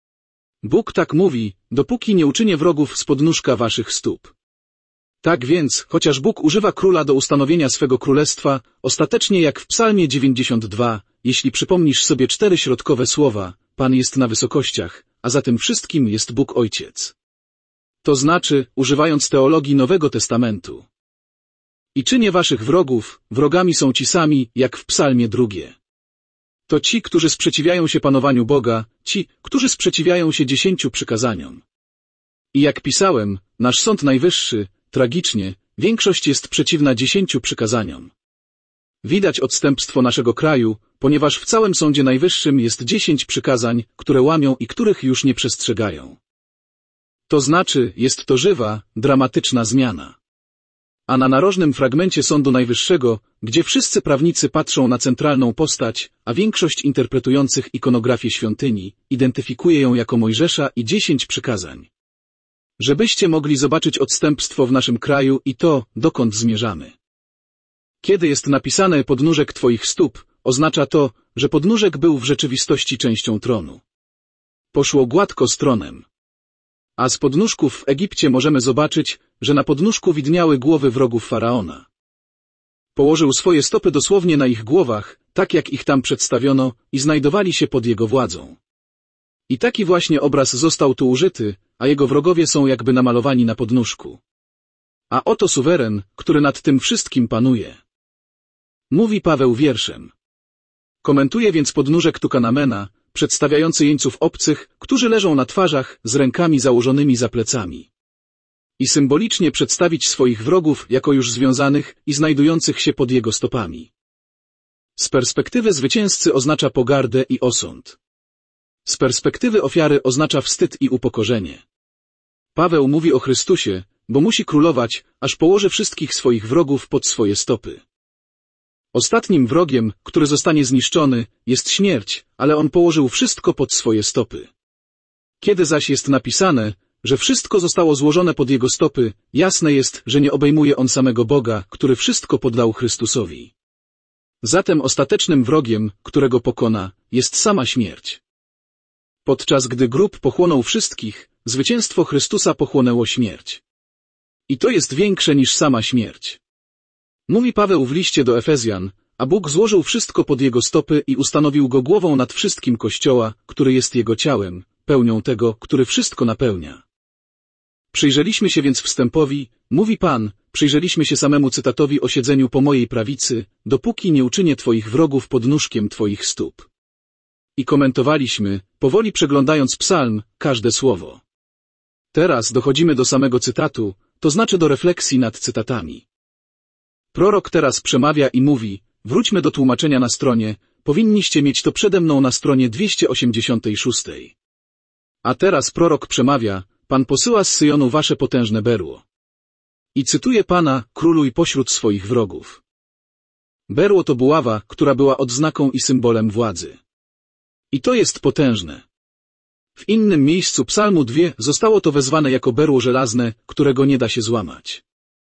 Bóg tak mówi, dopóki nie uczynię wrogów z podnóżka waszych stóp. Tak więc, chociaż Bóg używa króla do ustanowienia swego królestwa, ostatecznie jak w Psalmie 92, jeśli przypomnisz sobie 4 środkowe słowa, Pan jest na wysokościach, a za tym wszystkim jest Bóg Ojciec. To znaczy, używając teologii Nowego Testamentu. I czynię waszych wrogów, wrogami są ci sami, jak w Psalmie 2. To ci, którzy sprzeciwiają się panowaniu Boga, ci, którzy sprzeciwiają się 10 przykazaniom. I jak pisałem, nasz Sąd Najwyższy, tragicznie, większość jest przeciwna 10 przykazaniom. Widać odstępstwo naszego kraju, ponieważ w całym Sądzie Najwyższym jest 10 przykazań, które łamią i których już nie przestrzegają. To znaczy, jest to żywa, dramatyczna zmiana. A na narożnym fragmencie Sądu Najwyższego, gdzie wszyscy prawnicy patrzą na centralną postać, a większość interpretujących ikonografię świątyni, identyfikuje ją jako Mojżesza i 10 przykazań. Żebyście mogli zobaczyć odstępstwo w naszym kraju i to, dokąd zmierzamy. Kiedy jest napisane podnóżek twoich stóp, oznacza to, że podnóżek był w rzeczywistości częścią tronu. Poszło gładko z tronem. A z podnóżków w Egipcie możemy zobaczyć, że na podnóżku widniały głowy wrogów Faraona. Położył swoje stopy dosłownie na ich głowach, tak jak ich tam przedstawiono, i znajdowali się pod jego władzą. I taki właśnie obraz został tu użyty, a jego wrogowie są jakby namalowani na podnóżku. A oto suweren, który nad tym wszystkim panuje. Mówi Paweł wierszem. Komentuje więc podnóżek Tukanamena, przedstawiający jeńców obcych, którzy leżą na twarzach, z rękami założonymi za plecami. I symbolicznie przedstawić swoich wrogów jako już związanych i znajdujących się pod jego stopami. Z perspektywy zwycięzcy oznacza pogardę i osąd. Z perspektywy ofiary oznacza wstyd i upokorzenie. Paweł mówi o Chrystusie, bo musi królować, aż położy wszystkich swoich wrogów pod swoje stopy. Ostatnim wrogiem, który zostanie zniszczony, jest śmierć, ale on położył wszystko pod swoje stopy. Kiedy zaś jest napisane, że wszystko zostało złożone pod jego stopy, jasne jest, że nie obejmuje on samego Boga, który wszystko poddał Chrystusowi. Zatem ostatecznym wrogiem, którego pokona, jest sama śmierć. Podczas gdy grób pochłonął wszystkich, zwycięstwo Chrystusa pochłonęło śmierć. I to jest większe niż sama śmierć. Mówi Paweł w liście do Efezjan, a Bóg złożył wszystko pod jego stopy i ustanowił go głową nad wszystkim Kościoła, który jest jego ciałem, pełnią tego, który wszystko napełnia. Przyjrzeliśmy się więc wstępowi, mówi Pan, przyjrzeliśmy się samemu cytatowi o siedzeniu po mojej prawicy, dopóki nie uczynię twoich wrogów podnóżkiem twoich stóp. I komentowaliśmy, powoli przeglądając psalm, każde słowo. Teraz dochodzimy do samego cytatu, to znaczy do refleksji nad cytatami. Prorok teraz przemawia i mówi, wróćmy do tłumaczenia na stronie, powinniście mieć to przede mną na stronie 286. A teraz prorok przemawia, Pan posyła z Syjonu wasze potężne berło. I cytuje Pana, króluj pośród swoich wrogów. Berło to buława, która była odznaką i symbolem władzy. I to jest potężne. W innym miejscu psalmu 2 zostało to wezwane jako berło żelazne, którego nie da się złamać.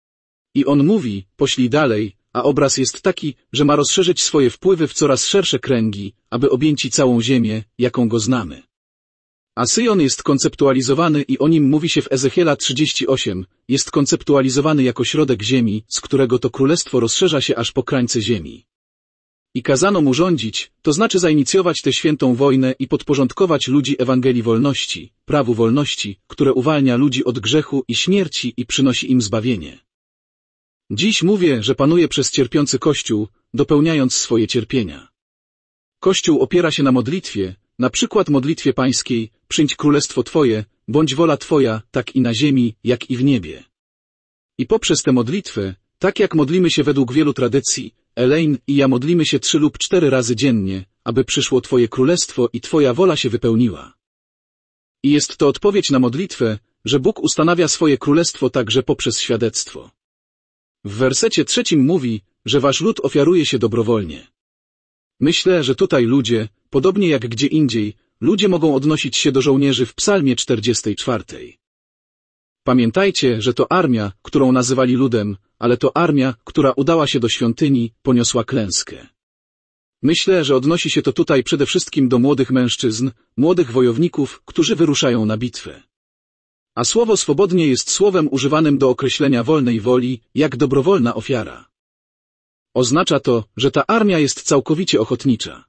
I on mówi, poślij dalej, a obraz jest taki, że ma rozszerzyć swoje wpływy w coraz szersze kręgi, aby objęci całą ziemię, jaką go znamy. A Syjon jest konceptualizowany i o nim mówi się w Ezechiela 38, jest konceptualizowany jako środek ziemi, z którego to królestwo rozszerza się aż po krańce ziemi. I kazano mu rządzić, to znaczy zainicjować tę świętą wojnę i podporządkować ludzi Ewangelii wolności, prawu wolności, które uwalnia ludzi od grzechu i śmierci i przynosi im zbawienie. Dziś mówię, że panuje przez cierpiący Kościół, dopełniając swoje cierpienia. Kościół opiera się na modlitwie, na przykład modlitwie pańskiej, przyjdź królestwo Twoje, bądź wola Twoja, tak i na ziemi, jak i w niebie. I poprzez tę modlitwę, tak jak modlimy się według wielu tradycji, Elaine i ja modlimy się 3 lub 4 razy dziennie, aby przyszło Twoje królestwo i Twoja wola się wypełniła. I jest to odpowiedź na modlitwę, że Bóg ustanawia swoje królestwo także poprzez świadectwo. W wersecie 3 mówi, że wasz lud ofiaruje się dobrowolnie. Myślę, że tutaj ludzie, podobnie jak gdzie indziej, ludzie mogą odnosić się do żołnierzy w psalmie 44. Pamiętajcie, że to armia, którą nazywali ludem, ale to armia, która udała się do świątyni, poniosła klęskę. Myślę, że odnosi się to tutaj przede wszystkim do młodych mężczyzn, młodych wojowników, którzy wyruszają na bitwę. A słowo swobodnie jest słowem używanym do określenia wolnej woli, jak dobrowolna ofiara. Oznacza to, że ta armia jest całkowicie ochotnicza.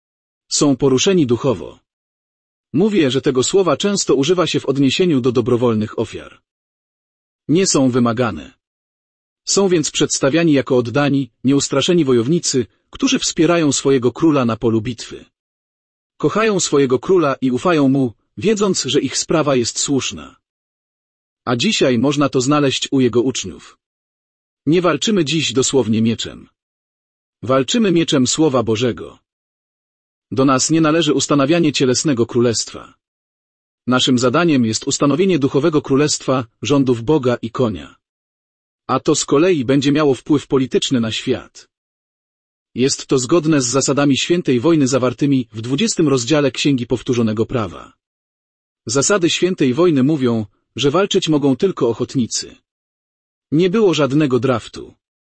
Są poruszeni duchowo. Mówię, że tego słowa często używa się w odniesieniu do dobrowolnych ofiar. Nie są wymagane. Są więc przedstawiani jako oddani, nieustraszeni wojownicy, którzy wspierają swojego króla na polu bitwy. Kochają swojego króla i ufają mu, wiedząc, że ich sprawa jest słuszna. A dzisiaj można to znaleźć u jego uczniów. Nie walczymy dziś dosłownie mieczem. Walczymy mieczem Słowa Bożego. Do nas nie należy ustanawianie cielesnego królestwa. Naszym zadaniem jest ustanowienie duchowego królestwa, rządów Boga i konia. A to z kolei będzie miało wpływ polityczny na świat. Jest to zgodne z zasadami świętej wojny zawartymi w 20 rozdziale Księgi Powtórzonego Prawa. Zasady świętej wojny mówią, że walczyć mogą tylko ochotnicy. Nie było żadnego draftu.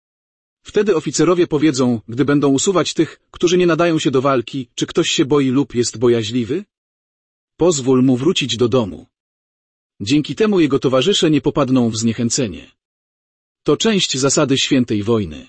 Wtedy oficerowie powiedzą, gdy będą usuwać tych, którzy nie nadają się do walki, czy ktoś się boi lub jest bojaźliwy? Pozwól mu wrócić do domu. Dzięki temu jego towarzysze nie popadną w zniechęcenie. To część zasady świętej wojny.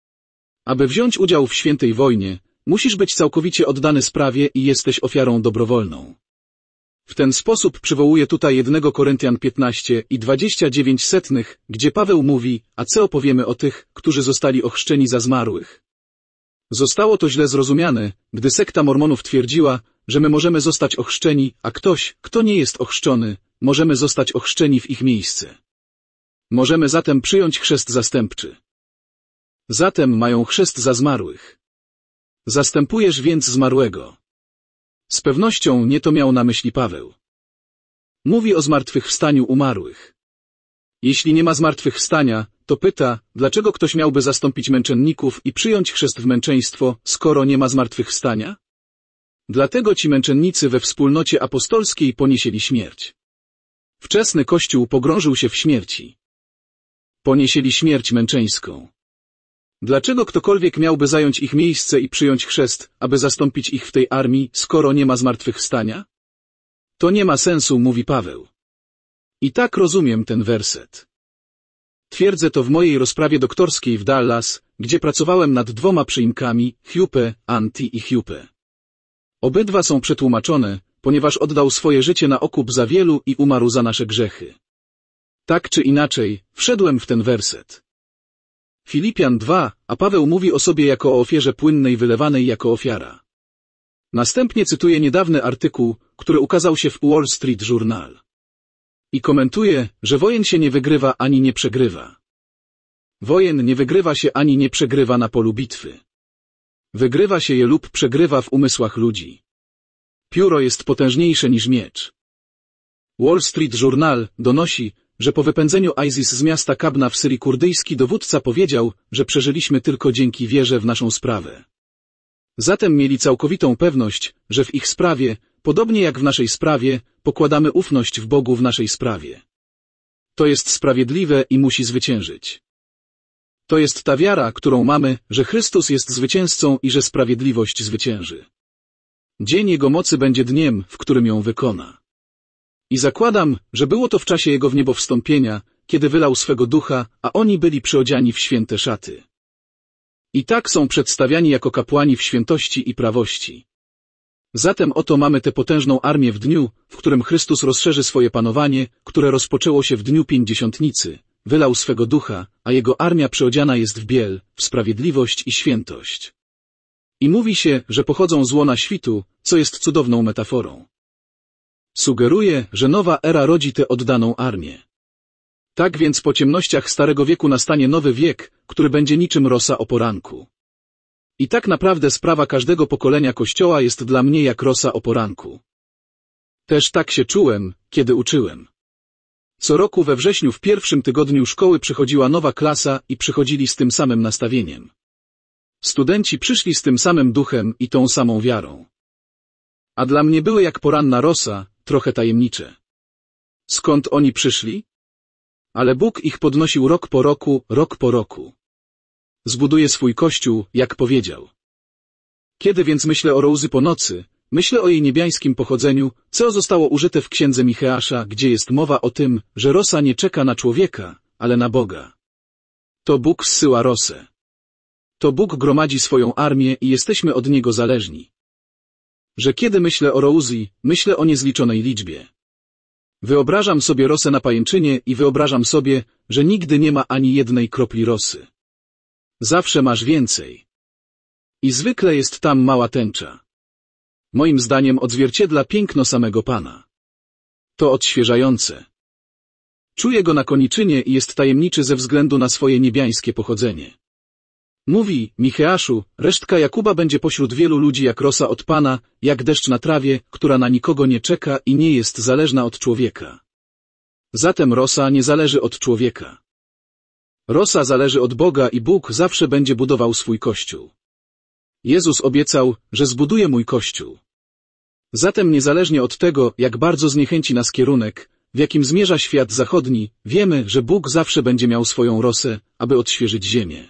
Aby wziąć udział w świętej wojnie, musisz być całkowicie oddany sprawie i jesteś ofiarą dobrowolną. W ten sposób przywołuje tutaj 1 Koryntian 15 i 29, gdzie Paweł mówi, a co opowiemy o tych, którzy zostali ochrzczeni za zmarłych. Zostało to źle zrozumiane, gdy sekta mormonów twierdziła, że my możemy zostać ochrzczeni, a ktoś, kto nie jest ochrzczony, możemy zostać ochrzczeni w ich miejsce. Możemy zatem przyjąć chrzest zastępczy. Zatem mają chrzest za zmarłych. Zastępujesz więc zmarłego. Z pewnością nie to miał na myśli Paweł. Mówi o zmartwychwstaniu umarłych. Jeśli nie ma zmartwychwstania, to pyta, dlaczego ktoś miałby zastąpić męczenników i przyjąć chrzest w męczeństwo, skoro nie ma zmartwychwstania? Dlatego ci męczennicy we wspólnocie apostolskiej ponieśli śmierć. Wczesny Kościół pogrążył się w śmierci. Ponieśli śmierć męczeńską. Dlaczego ktokolwiek miałby zająć ich miejsce i przyjąć chrzest, aby zastąpić ich w tej armii, skoro nie ma zmartwychwstania? To nie ma sensu, mówi Paweł. I tak rozumiem ten werset. Twierdzę to w mojej rozprawie doktorskiej w Dallas, gdzie pracowałem nad 2 przyimkami, Hupe, Anti i Hupe. Obydwa są przetłumaczone, ponieważ oddał swoje życie na okup za wielu i umarł za nasze grzechy. Tak czy inaczej, wszedłem w ten werset. Filipian 2, a Paweł mówi o sobie jako o ofierze płynnej wylewanej jako ofiara. Następnie cytuję niedawny artykuł, który ukazał się w Wall Street Journal. I komentuje, że wojen się nie wygrywa ani nie przegrywa. Wojen nie wygrywa się ani nie przegrywa na polu bitwy. Wygrywa się je lub przegrywa w umysłach ludzi. Pióro jest potężniejsze niż miecz. Wall Street Journal donosi, że po wypędzeniu ISIS z miasta Kabna w Syrii kurdyjski dowódca powiedział, że przeżyliśmy tylko dzięki wierze w naszą sprawę. Zatem mieli całkowitą pewność, że w ich sprawie, podobnie jak w naszej sprawie, pokładamy ufność w Bogu w naszej sprawie. To jest sprawiedliwe i musi zwyciężyć. To jest ta wiara, którą mamy, że Chrystus jest zwycięzcą i że sprawiedliwość zwycięży. Dzień Jego mocy będzie dniem, w którym ją wykona. I zakładam, że było to w czasie Jego wniebowstąpienia, kiedy wylał swego ducha, a oni byli przyodziani w święte szaty. I tak są przedstawiani jako kapłani w świętości i prawości. Zatem oto mamy tę potężną armię w dniu, w którym Chrystus rozszerzy swoje panowanie, które rozpoczęło się w dniu Pięćdziesiątnicy, wylał swego ducha, a Jego armia przyodziana jest w biel, w sprawiedliwość i świętość. I mówi się, że pochodzą z łona świtu, co jest cudowną metaforą. Sugeruje, że nowa era rodzi tę oddaną armię. Tak więc po ciemnościach Starego Wieku nastanie nowy wiek, który będzie niczym rosa o poranku. I tak naprawdę sprawa każdego pokolenia Kościoła jest dla mnie jak rosa o poranku. Też tak się czułem, kiedy uczyłem. Co roku we wrześniu w pierwszym tygodniu szkoły przychodziła nowa klasa i przychodzili z tym samym nastawieniem. Studenci przyszli z tym samym duchem i tą samą wiarą. A dla mnie były jak poranna rosa, trochę tajemnicze. Skąd oni przyszli? Ale Bóg ich podnosił rok po roku. Zbuduje swój Kościół, jak powiedział. Kiedy więc myślę o Rozy po nocy, myślę o jej niebiańskim pochodzeniu, co zostało użyte w księdze Micheasza, gdzie jest mowa o tym, że rosa nie czeka na człowieka, ale na Boga. To Bóg zsyła rosę. To Bóg gromadzi swoją armię i jesteśmy od Niego zależni. Że kiedy myślę o Rozy, myślę o niezliczonej liczbie. Wyobrażam sobie rosę na pajęczynie i wyobrażam sobie, że nigdy nie ma ani jednej kropli rosy. Zawsze masz więcej. I zwykle jest tam mała tęcza. Moim zdaniem odzwierciedla piękno samego Pana. To odświeżające. Czuję go na koniczynie i jest tajemniczy ze względu na swoje niebiańskie pochodzenie. Mówi, Micheaszu, resztka Jakuba będzie pośród wielu ludzi jak rosa od Pana, jak deszcz na trawie, która na nikogo nie czeka i nie jest zależna od człowieka. Zatem rosa nie zależy od człowieka. Rosa zależy od Boga i Bóg zawsze będzie budował swój Kościół. Jezus obiecał, że zbuduje mój Kościół. Zatem niezależnie od tego, jak bardzo zniechęci nas kierunek, w jakim zmierza świat zachodni, wiemy, że Bóg zawsze będzie miał swoją rosę, aby odświeżyć ziemię.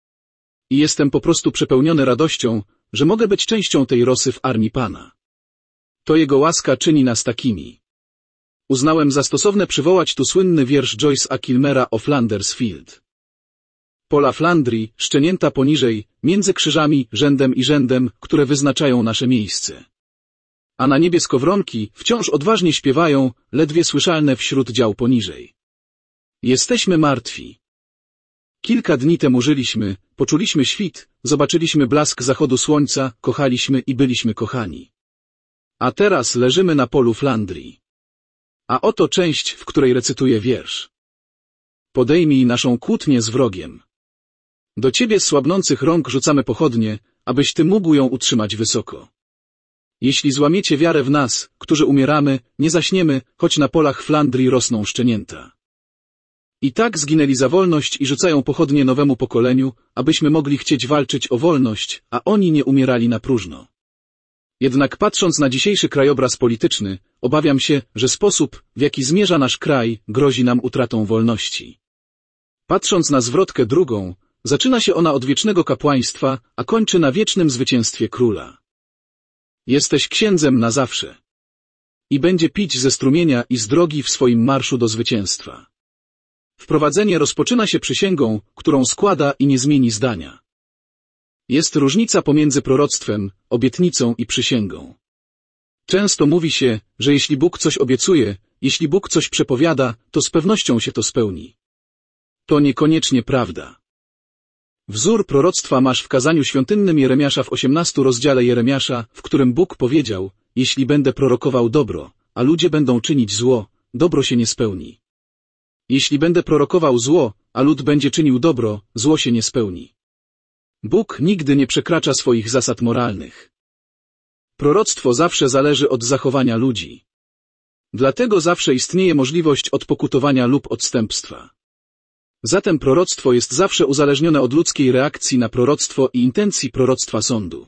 I jestem po prostu przepełniony radością, że mogę być częścią tej rosy w armii Pana. To Jego łaska czyni nas takimi. Uznałem za stosowne przywołać tu słynny wiersz Joyce'a Kilmera o Flanders Field. Pola Flandrii, szczenięta poniżej, między krzyżami, rzędem i rzędem, które wyznaczają nasze miejsce. A na niebie skowronki wciąż odważnie śpiewają, ledwie słyszalne wśród dział poniżej. Jesteśmy martwi. Kilka dni temu żyliśmy, poczuliśmy świt, zobaczyliśmy blask zachodu słońca, kochaliśmy i byliśmy kochani. A teraz leżymy na polu Flandrii. A oto część, w której recytuję wiersz. Podejmij naszą kłótnię z wrogiem. Do Ciebie z słabnących rąk rzucamy pochodnie, abyś Ty mógł ją utrzymać wysoko. Jeśli złamiecie wiarę w nas, którzy umieramy, nie zaśniemy, choć na polach Flandrii rosną szczenięta. I tak zginęli za wolność i rzucają pochodnie nowemu pokoleniu, abyśmy mogli chcieć walczyć o wolność, a oni nie umierali na próżno. Jednak patrząc na dzisiejszy krajobraz polityczny, obawiam się, że sposób, w jaki zmierza nasz kraj, grozi nam utratą wolności. Patrząc na zwrotkę drugą, zaczyna się ona od wiecznego kapłaństwa, a kończy na wiecznym zwycięstwie króla. Jesteś księdzem na zawsze. I będzie pić ze strumienia i z drogi w swoim marszu do zwycięstwa. Wprowadzenie rozpoczyna się przysięgą, którą składa i nie zmieni zdania. Jest różnica pomiędzy proroctwem, obietnicą i przysięgą. Często mówi się, że jeśli Bóg coś obiecuje, jeśli Bóg coś przepowiada, to z pewnością się to spełni. To niekoniecznie prawda. Wzór proroctwa masz w kazaniu świątynnym Jeremiasza w 18 rozdziale Jeremiasza, w którym Bóg powiedział: jeśli będę prorokował dobro, a ludzie będą czynić zło, dobro się nie spełni. Jeśli będę prorokował zło, a lud będzie czynił dobro, zło się nie spełni. Bóg nigdy nie przekracza swoich zasad moralnych. Proroctwo zawsze zależy od zachowania ludzi. Dlatego zawsze istnieje możliwość odpokutowania lub odstępstwa. Zatem proroctwo jest zawsze uzależnione od ludzkiej reakcji na proroctwo i intencji proroctwa sądu.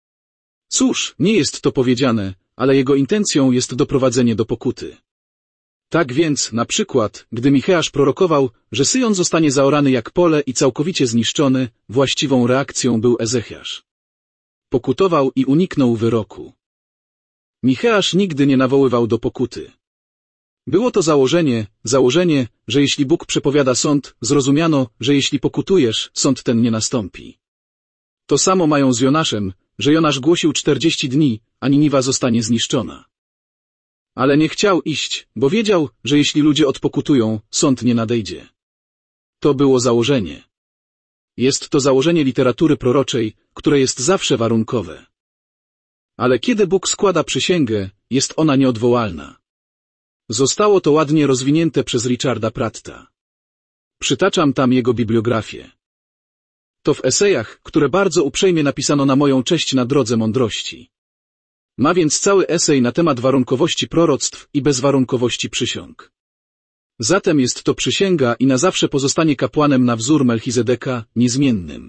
Cóż, nie jest to powiedziane, ale jego intencją jest doprowadzenie do pokuty. Tak więc, na przykład, gdy Micheasz prorokował, że Syjon zostanie zaorany jak pole i całkowicie zniszczony, właściwą reakcją był Ezechiasz. Pokutował i uniknął wyroku. Micheasz nigdy nie nawoływał do pokuty. Było to założenie, że jeśli Bóg przepowiada sąd, zrozumiano, że jeśli pokutujesz, sąd ten nie nastąpi. To samo mają z Jonaszem, że Jonasz głosił 40 dni, a Niniwa zostanie zniszczona. Ale nie chciał iść, bo wiedział, że jeśli ludzie odpokutują, sąd nie nadejdzie. To było założenie. Jest to założenie literatury proroczej, które jest zawsze warunkowe. Ale kiedy Bóg składa przysięgę, jest ona nieodwołalna. Zostało to ładnie rozwinięte przez Richarda Pratta. Przytaczam tam jego bibliografię. To w esejach, które bardzo uprzejmie napisano na moją cześć na drodze mądrości. Ma więc cały esej na temat warunkowości proroctw i bezwarunkowości przysiąg. Zatem jest to przysięga i na zawsze pozostanie kapłanem na wzór Melchizedeka, niezmiennym.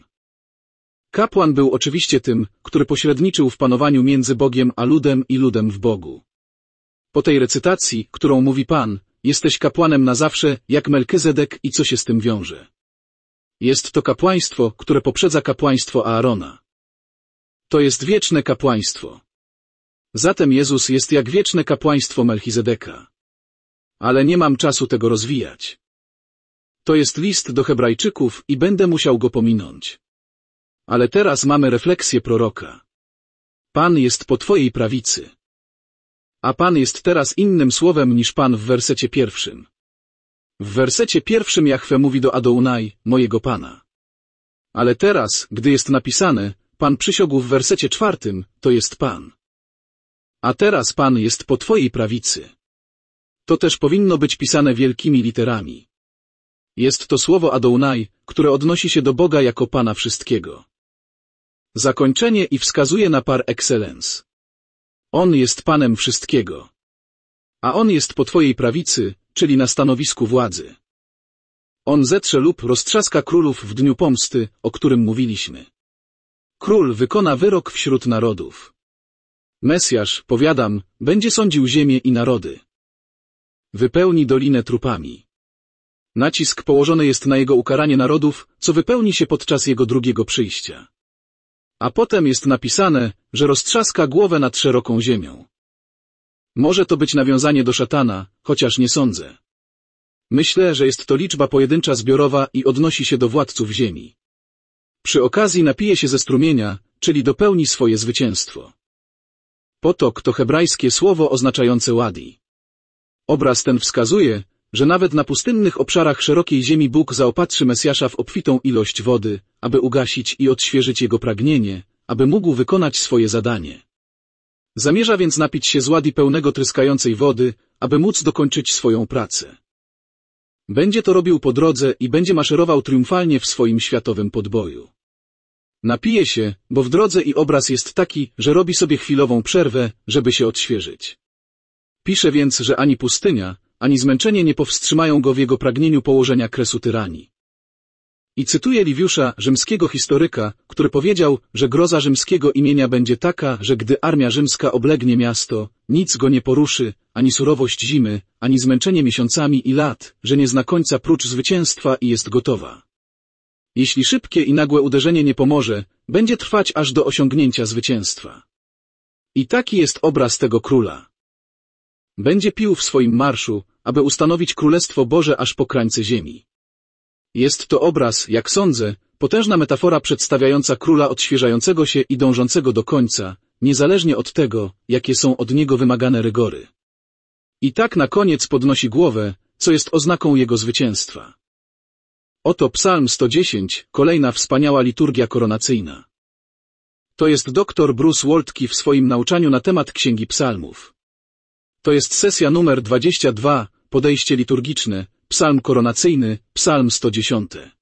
Kapłan był oczywiście tym, który pośredniczył w panowaniu między Bogiem a ludem i ludem w Bogu. Po tej recytacji, którą mówi Pan, jesteś kapłanem na zawsze, jak Melchizedek i co się z tym wiąże. Jest to kapłaństwo, które poprzedza kapłaństwo Aarona. To jest wieczne kapłaństwo. Zatem Jezus jest jak wieczne kapłaństwo Melchizedeka. Ale nie mam czasu tego rozwijać. To jest list do Hebrajczyków i będę musiał go pominąć. Ale teraz mamy refleksję proroka. Pan jest po twojej prawicy. A Pan jest teraz innym słowem niż Pan w wersecie 1. W wersecie 1 Jahwe mówi do Adonai, mojego Pana. Ale teraz, gdy jest napisane, Pan przysiągł w wersecie 4, to jest Pan. A teraz Pan jest po twojej prawicy. To też powinno być pisane wielkimi literami. Jest to słowo Adonai, które odnosi się do Boga jako Pana wszystkiego. Zakończenie i wskazuje na par excellence. On jest Panem wszystkiego. A On jest po twojej prawicy, czyli na stanowisku władzy. On zetrze lub roztrzaska królów w dniu pomsty, o którym mówiliśmy. Król wykona wyrok wśród narodów. Mesjasz, powiadam, będzie sądził ziemię i narody. Wypełni dolinę trupami. Nacisk położony jest na jego ukaranie narodów, co wypełni się podczas jego drugiego przyjścia. A potem jest napisane, że roztrzaska głowę nad szeroką ziemią. Może to być nawiązanie do szatana, chociaż nie sądzę. Myślę, że jest to liczba pojedyncza zbiorowa i odnosi się do władców ziemi. Przy okazji napije się ze strumienia, czyli dopełni swoje zwycięstwo. Potok to hebrajskie słowo oznaczające wadi. Obraz ten wskazuje, że nawet na pustynnych obszarach szerokiej ziemi Bóg zaopatrzy Mesjasza w obfitą ilość wody, aby ugasić i odświeżyć jego pragnienie, aby mógł wykonać swoje zadanie. Zamierza więc napić się z ładi pełnego tryskającej wody, aby móc dokończyć swoją pracę. Będzie to robił po drodze i będzie maszerował triumfalnie w swoim światowym podboju. Napije się, bo w drodze i obraz jest taki, że robi sobie chwilową przerwę, żeby się odświeżyć. Pisze więc, że ani pustynia, ani zmęczenie nie powstrzymają go w jego pragnieniu położenia kresu tyranii. I cytuję Liwiusza, rzymskiego historyka, który powiedział, że groza rzymskiego imienia będzie taka, że gdy armia rzymska oblegnie miasto, nic go nie poruszy, ani surowość zimy, ani zmęczenie miesiącami i lat, że nie zna końca prócz zwycięstwa i jest gotowa. Jeśli szybkie i nagłe uderzenie nie pomoże, będzie trwać aż do osiągnięcia zwycięstwa. I taki jest obraz tego króla. Będzie pił w swoim marszu, aby ustanowić Królestwo Boże aż po krańce ziemi. Jest to obraz, jak sądzę, potężna metafora przedstawiająca króla odświeżającego się i dążącego do końca, niezależnie od tego, jakie są od niego wymagane rygory. I tak na koniec podnosi głowę, co jest oznaką jego zwycięstwa. Oto Psalm 110, kolejna wspaniała liturgia koronacyjna. To jest dr Bruce Waltke w swoim nauczaniu na temat Księgi Psalmów. To jest sesja numer 22, podejście liturgiczne, psalm koronacyjny, psalm 110.